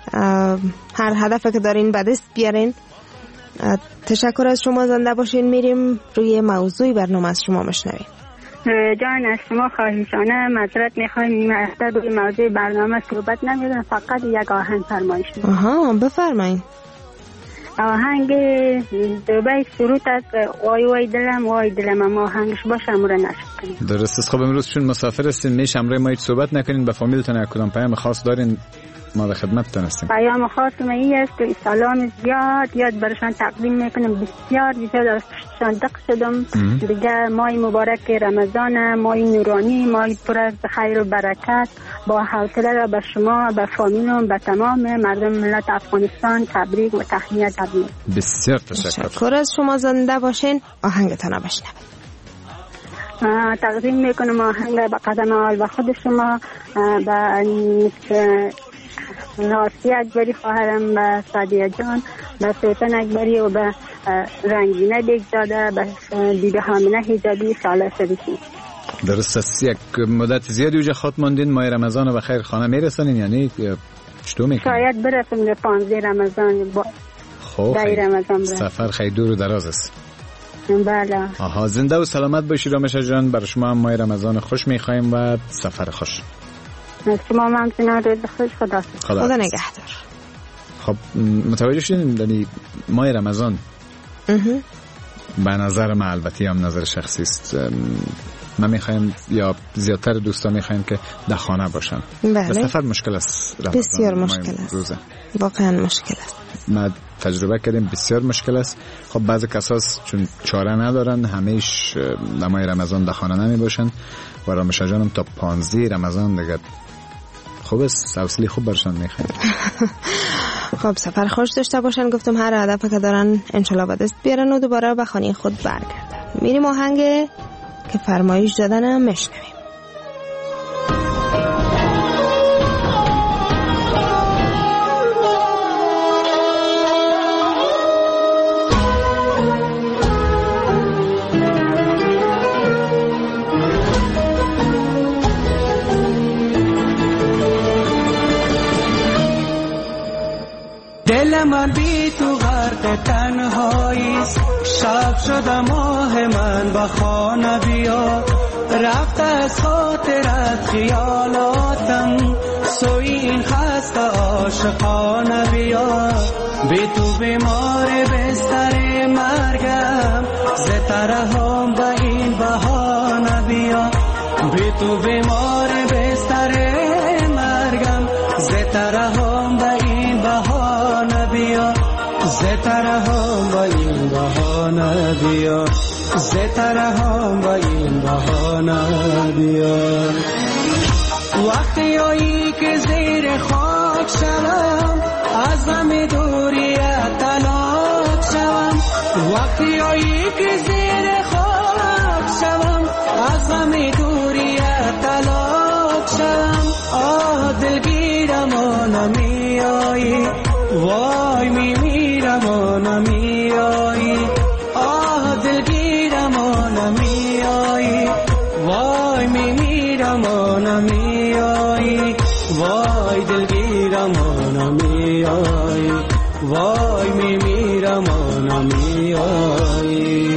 هر هدفی که دارین به دست بیارین. تشکر از شما، زنده باشین. میریم روی موضوعی برنامه از شما مشنویم. جان از شما خواهشانه معذرت میخوایم، اصلا روی موضوع برنامه صحبت نمیدونم، فقط یک آهنگ فرمایش میکنم. آها بفرمایید. آهنگ دوبای سرود از وای وای دلم وای دلم، اما آهنگش باشه امور نشد. درست است. خب امروز چون مسافر هستین میشه امروز ما هیچ صحبت نکنین، به فامیلتون کدام پیام خاص دارین ما در خدمتتون هستیم. پیام خاص من است که سلام زیاد یاد برشان تقدیم میکنم. بسیار بسیار ازشان دق شدم. دیگه ماه مبارک رمضان، ماه نورانی، ماه پر از خیر و برکت. با حوصله را به شما، به فامیلم، به تمام مردم ملت افغانستان تبریک و تهنیت تبریک. بسیار تشکر. تشکر از شما، زنده باشین. آهنگتان را بشنوید. تقدیم میکنم آهنگ به قدم اول به خود شما، به ناسی اکبری خواهرم، به صدیه جان، به سلطان اکبری و به رنگینه دیگزاده، به بیبی حامنه حجابی ساله سبیسی. درست است. یک مدت زیادی اوجه خود ماندین، ماه رمضان و خیر خانه میرسانین یعنی چطور میکنین؟ شاید برسیم به پانزده رمضان. با خب رمضان سفر خیلی دور و دراز است. بله. آها زنده و سلامت باشی رامشه جان. برای شما هم ماه رمضان خوش میخوایم و سفر خوش. شما هم همچنان روز خوش. خدا خدا نگهدار. خب متوجه شدین یعنی ماه رمضان به نظر من، البته هم نظر شخصی است، من میخوایم یا زیادتر دوستا میخوایم که در خانه باشن. بله. به سفر مشکل است. بسیار مشکل است. واقعا مشکل است. ما تجربه کردیم بسیار مشکل است. خب بعضی کساس چون چاره ندارن همیش نمای رمضان در خانه نمی باشن و رامشا جانم تا پانزده رمضان دیگه خوب است، حوصله خوب برشان میخواد. خب سفر خوش داشته باشن. گفتم هر هدف که دارن انشالله به دست بیارن و دوباره به خانه خود برگردن. میریم آهنگ که فرمایش دادنم میشنویم. دل من بی تو غرق تنهاییست، شب شده ماه من به خانه بیا، رفت از خاطرت خیالاتم، سوی این خسته عاشقانه بیا، بی تو بیمار بستر مرگم، زتره هم به این بهانه بیا، بی تو بیمار بستر مرگم، زتره هم به این بهانه بیا، زتره هم با این بهانه بیا، زتره هم با این بهانه بیا. وقتی آیی که زیر خاک شوم، از غم دوریت طلاق شوم، وقتی آیی که زیر خاک شوم، از غم دوریت طلاق شوم، آه دلگیرم و نمی آیی، وای می میرم و نمی آیی، آه دلگیرم و نمی آیی، وای می میرم و نمی آیی، وای دلگیرم و نمی آیی، وای می میرم و نمی آیی.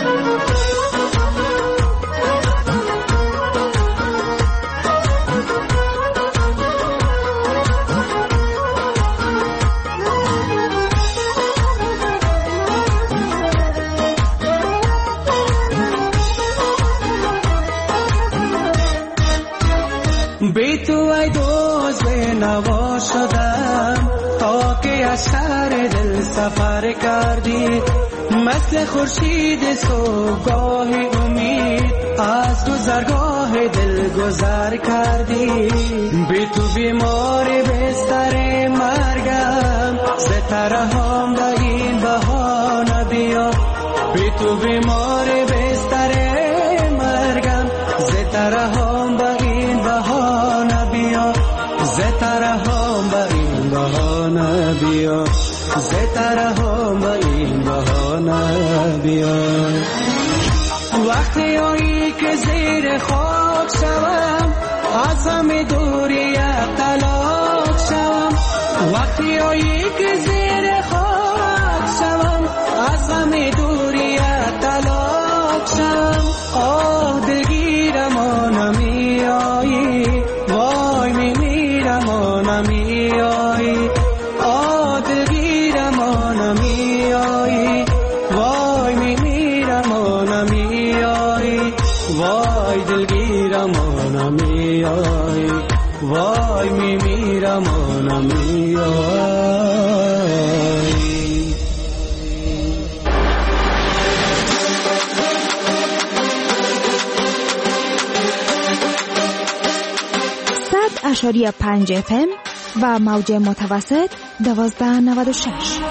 بی تو ای دوست به نوا شدم، تا که از شهر دل سفر کردی، مثل خورشید صبحگاه امید، از گذرگاه دل گذر کردی، بی تو بیمار بستر مرگم، زتره هم به این بهانه بیا، بی تو بیمار بستر مرگم، زتره هم به این بهانه بیا، زتره هم به این بهانه بیا، زتره هم به این بهانه بیا. وقتی آیی که زیر خاک شوم، از غم دوریت طلاق شوم، وقتی آیی که زیر خاک شوم، از غم دوریت طلاق شوم، آه دلگیرم و نمی آیی، وای می میرم و نمی آیی، آه دلگیرم و نمی آیی، وای می میرم و نمی آیی، وای دلگیرم و نمی آیی، وای می میرم و نمی آیی. صد اشاری پنج اف ام و موج متوسط دوازده نود و شش.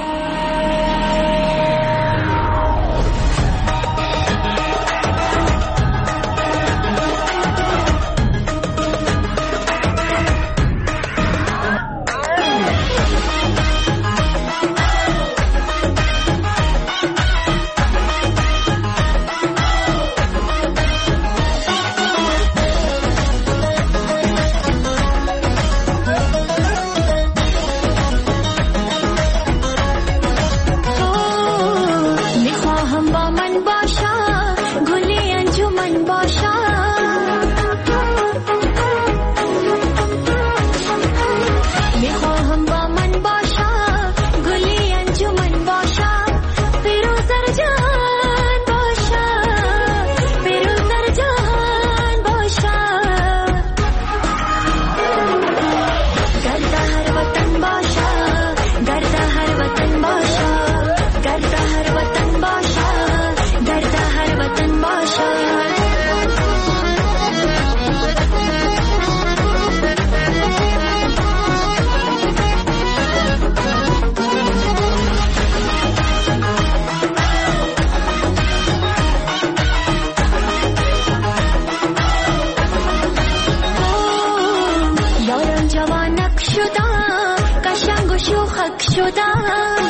جوانک شدم،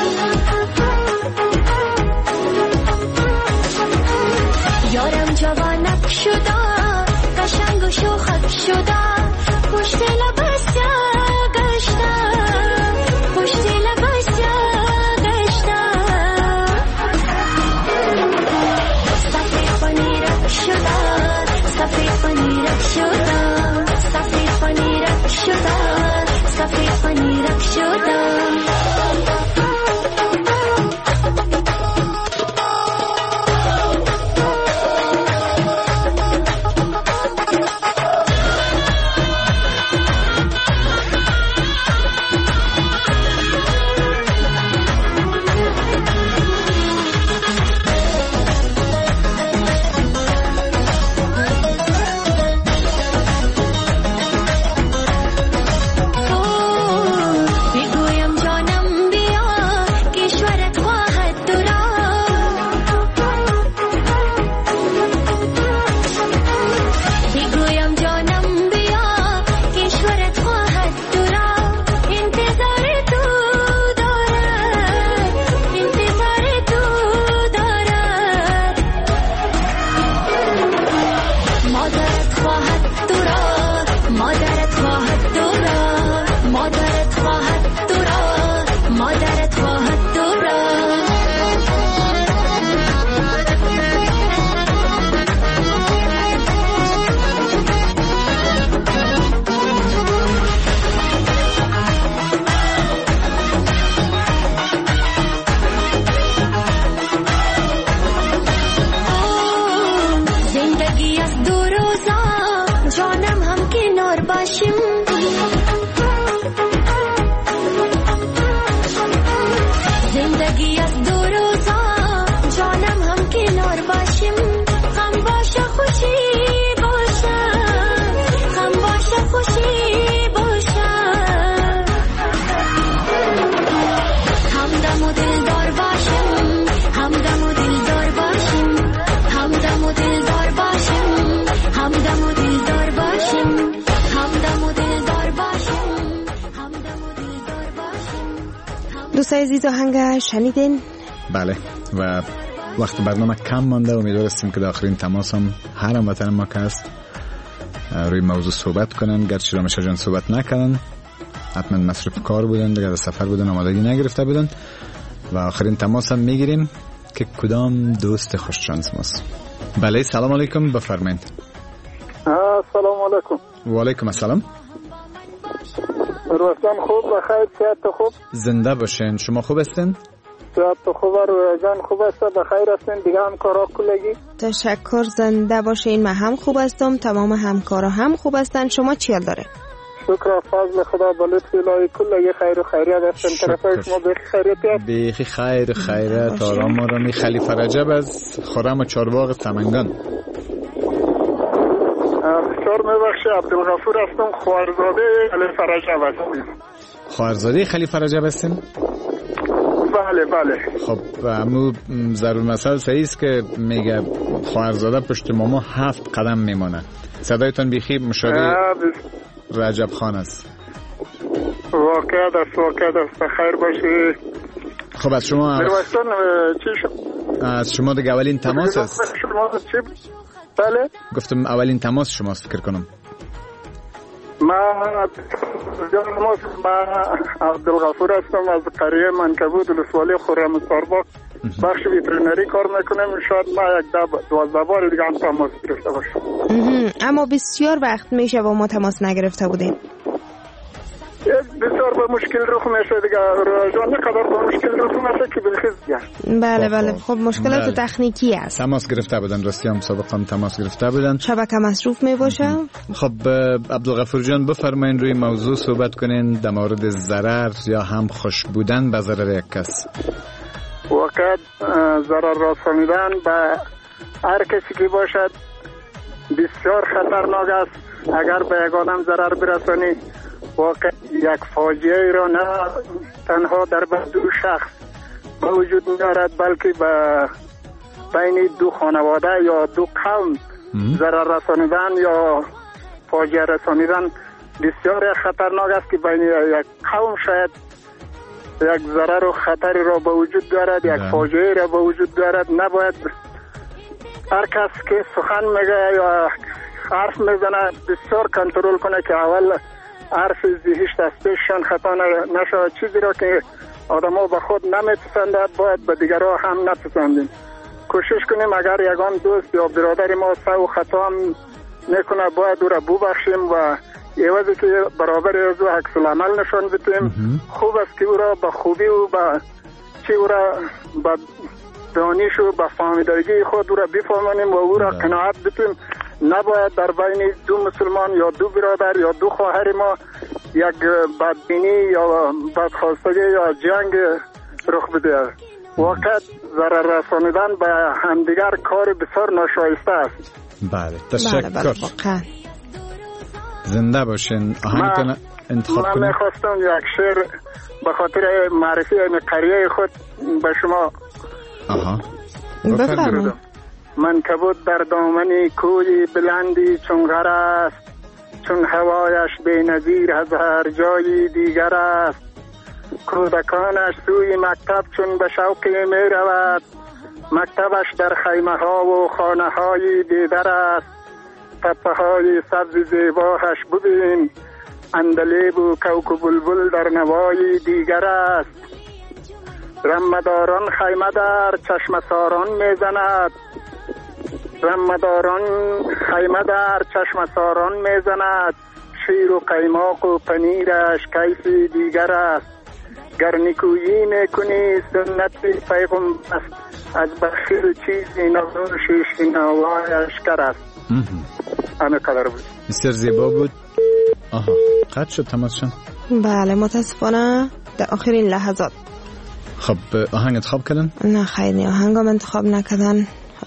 یارم جوانک شدم، قشنگ و شوخک شدم، پشت لباس گشتم، پشت لباس گشتم، سفید پنیرک شدم، سفید پنیرک شدم، سفید پنیرک شدم، سفید پنیرک شدم. دوستای عزیز آهنگ شنیدین؟ بله و وقت برنامه کم مانده، امیدوارستیم که در آخرین تماس هم هر هموطن ما که هست روی موضوع صحبت کنن. گرچه رامشا جان صحبت نکردن، حتما مصروف کار بودن، دیگه در سفر بودن، آمادگی نگرفته بودن و آخرین تماس هم میگیریم که کدام دوست خوش شانس ماست. بله سلام علیکم، بفرمایید. سلام علیکم. و علیکم السلام. روزتان خوب بخیر، صحت خوب؟ زنده باشین. شما خوب هستین؟ صحت خوب، روزتان خوب است، بخیر هستین؟ دیگه همکارا کلگی؟ تشکر، زنده باشین. من هم خوب هستم، تمام همکارا هم خوب هستن. شما چی حال داره؟ شکر و فضل خدا، با لطف الهی کلگی خیر و خیریت هستن. طرفای شما به خیریتی هست؟ بیخی خیر و خیریت. آرام آرامی. خلیفه رجب از خرم چارباغ سمنگان. بسیار میبخشه، عبدالغفور هستم، خواهرزاده خلیفه رجب هستم. خواهرزاده خلیفه رجب هستیم؟ بله بله. خب امو ضرور مسئله صحیح است که میگه خواهرزاده پشت ماما هفت قدم میمانه. صدایتان بیخی مشابه رجب خان است. واقعیت است، واقعیت است. خیر باشه. خب از شما روستان چی شد؟ از شما دیگه اولین تماس است. شما چی؟ بله. گفتم اولین تماس شماست فکر کنم. من عبدالغفور هستم از قریه منکبود ولسوالی خرم چارباغ، بخش ویترینری کار میکنم. شاید ما یک دوازده بار دیگه هم تماس گرفته باشم، اما بسیار وقت میشه با ما تماس نگرفته بودیم. بسیار با مشکل رخ میشه دیگه، جان قدر با مشکل رخ میشه که بالخیز دیگه. بله بله. خب مشکلات بله. تکنیکی است. تماس گرفته بودن، راستی هم سابقا تماس گرفته بودن. شبکه مصروف می باشه. خب عبدالغفور جان بفرمایید روی موضوع صحبت کنین در مورد ضرر یا هم خوش بودن به ضرر یک کس. واقعا ضرر رسانیدن به هر کسی که باشد بسیار خطرناک است. اگر به یک آدم ضرر برسانی واقع یک فاجعه را نه تنها در بین دو شخص به وجود میارد، بلکه به بین دو خانواده یا دو قوم ضرر رسانیدن یا فاجعه رسانیدن بسیار خطرناک است که بین یک قوم شاید یک ضرر و خطری را به وجود دارد، یک فاجعه را به وجود دارد. نباید هر کس که سخن میگه یا حرف میزنه بسیار کنترل کنه که اول حرف زیهیش از پیششان خطا نشود. چیزی را که آدم ها به خود نمیپسندد باید به دیگرها هم نپسندیم. کوشش کنیم اگر یگان دوست یا برادر ما سو خطا هم میکنه باید او را ببخشیم و عوضی که برابر از او عکس العمل نشان بدیم. خوب است که او را به خوبی و به چی او را به دانش و به فهمیدگی خود او را بفهمانیم و او را قناعت بدیم. نباید در بین دو مسلمان یا دو برادر یا دو خواهر ما یک بدبینی یا بدخواستگی یا جنگ رخ بده. وقت ضرر رسانیدن به همدیگر کار بسیار ناشایسته است. بله تشکر. زنده باشین. آهنگتون انتخاب کنید. من میخواستم یک شعر به خاطر معرفی قریه خود به شما آها بفرمایید. من کبود در دامنی کوی بلندی چون غر است، چون هوایش بی نظیر از هر جایی دیگر است. کودکانش سوی مکتب چون به شوقی می رود، مکتبش در خیمه ها و خانه های دیدر است. تپه های سبز زیباش ببین، اندلیب و کوک و بلبل در نوای دیگر است. رمداران خیمه در چشم ساران می زند، رمداران خیمه در چشم ساران می زند. شیر و قیماق و پنیرش کیفی دیگر است. گر نیکویی میکنی سنت پیغمبر است، از بخیل چیزی نباشی نوایش کر است. همه قدر بود. بسیار زیبا بود. آها قطع شد تماس شد. بله متاسفانه در آخرین لحظات. خب آهنگ انتخاب کردن؟ نه خیلی آهنگ هم انتخاب نکردن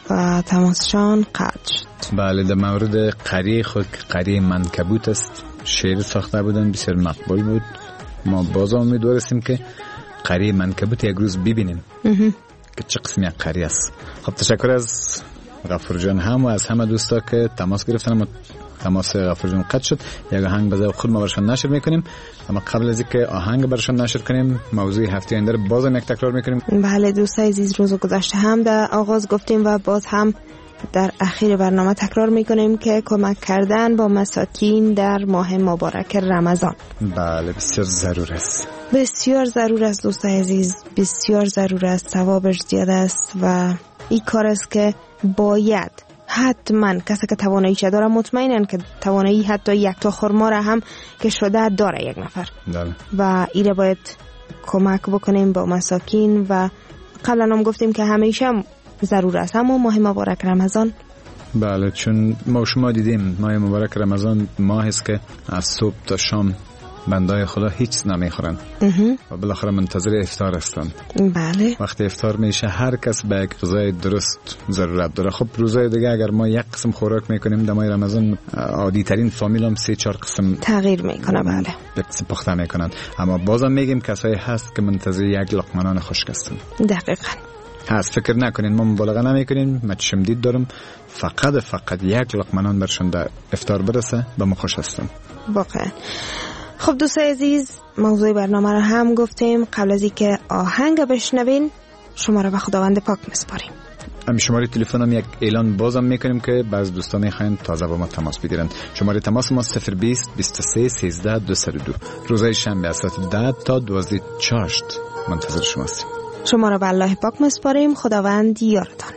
و تماسشان قطع شد. بله در مورد قریه خود قریه منکبوت است، شعر ساخته بودن بسیار مقبول بود. ما باز امیدوارستیم که قریه منکبوت یک روز ببینیم که چه قسمی یک قریه است. خب تشکر از غفور جان هم و از همه دوستا که تماس گرفتن. ما تماس غفور جان قطع شد. یک آهنگ بذار خود ما برشان نشر میکنیم، اما قبل از اینکه آهنگ برشان نشر کنیم موضوع هفته آینده رو باز هم یک تکرار میکنیم. بله دوستای عزیز، روز گذشته هم در آغاز گفتیم و باز هم در اخیر برنامه تکرار میکنیم که کمک کردن با مساکین در ماه مبارک رمضان بله بسیار ضرور است. بسیار ضرور است دوستای عزیز، بسیار ضرور است. ثوابش زیاده است و این کار است که باید حتما کسی که تواناییش داره، مطمئنن که توانایی حتی یک تا خرما را هم که شده داره یک نفر داره. و ایره باید کمک بکنیم با مساکین و قبلا هم گفتیم که همیشه هم ضرور است. اما ماه مبارک رمضان بله، چون ما شما دیدیم ماه مبارک رمضان ماه است که از صبح تا شام بندای خدا هیچ نمیخورن و بالاخره منتظر افطار هستن. بله. وقتی افطار میشه هر کس به یک غذای درست ضرورت داره. خب روزای دیگه اگر ما یک قسم خوراک میکنیم در ماه رمضان عادی ترین فامیل هم سه چهار قسم تغییر میکنه. بله پخته میکنن. اما بازم میگیم کسایی هست که منتظر یک لقمه نان خشک هستن. دقیقاً. از فکر نکنین، ما مبالغه نمیکنیم. من چشم دید دارم فقط فقط یک لقمه نان برشون در افطار برسه به ما خوش هستم واقعا. خب دوستای عزیز، موضوع برنامه رو هم گفتیم. قبل از اینکه آهنگ بشنوین شما رو به خداوند پاک میسپاریم. هم شماره تلفن هم یک اعلان بازم میکنیم که بعض دوستا میخواین تازه با ما تماس بگیرن. شماره تماس ما صفر بیست بیست و سه سیزده دویست و دو. روزهای شنبه از ساعت ده تا دوازده چاشت منتظر شما هستیم. شما رو به الله پاک میسپاریم. خداوند یارتان.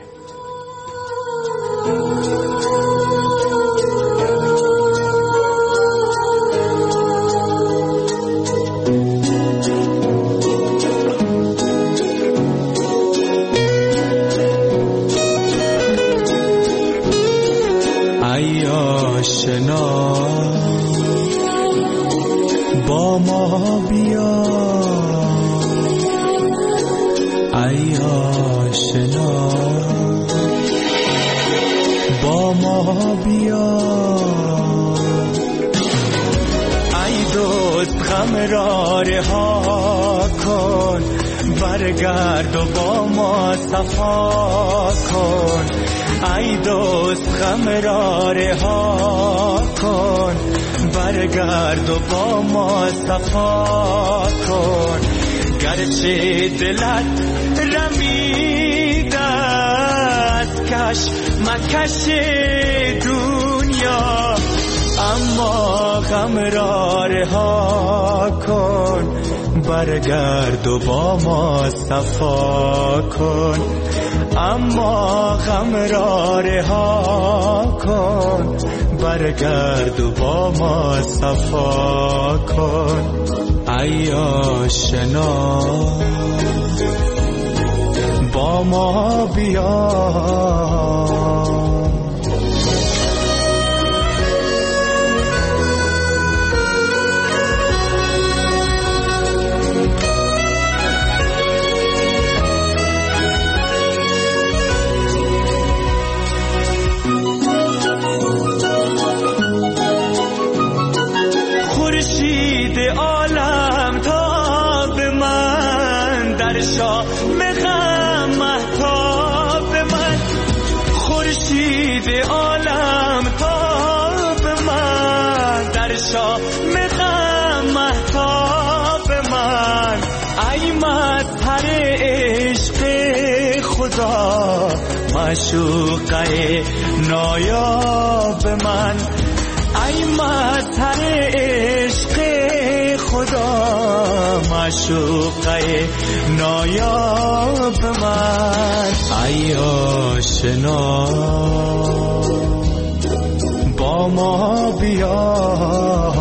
ای آشنا با ما بیا، ای آشنا با ما بیا، ای دوست غم را رها کن، برگرد و با ما صفا کن. ای دوست غم را رها کن، برگرد و با ما صفا کن. گرچه دلت رمیده از کش مکش دنیا، اما غم را رها کن، برگرد و با ما صفا کن. اما غم را رها کن، برگرد و با ما صفا کن. ای آشنا با ما بیا، معشوقه نایاب من. ای مظهر عشق خدا، معشوقه نایاب من. ای آشنا با ما بیا،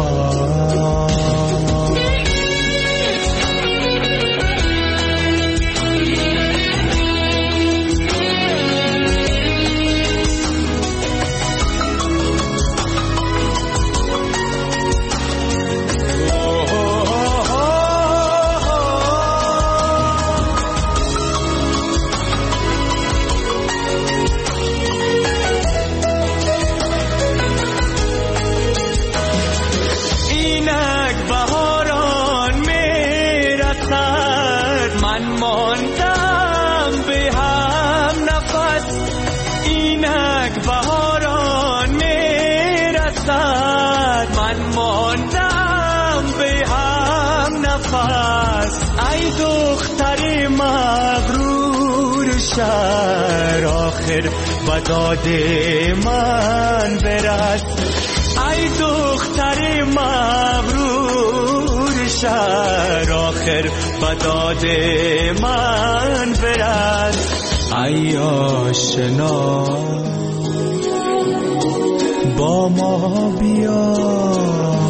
آخر به داد من برس. ای دختر مغرور شهر، آخر به داد من برس. ای آشنا با ما بیا.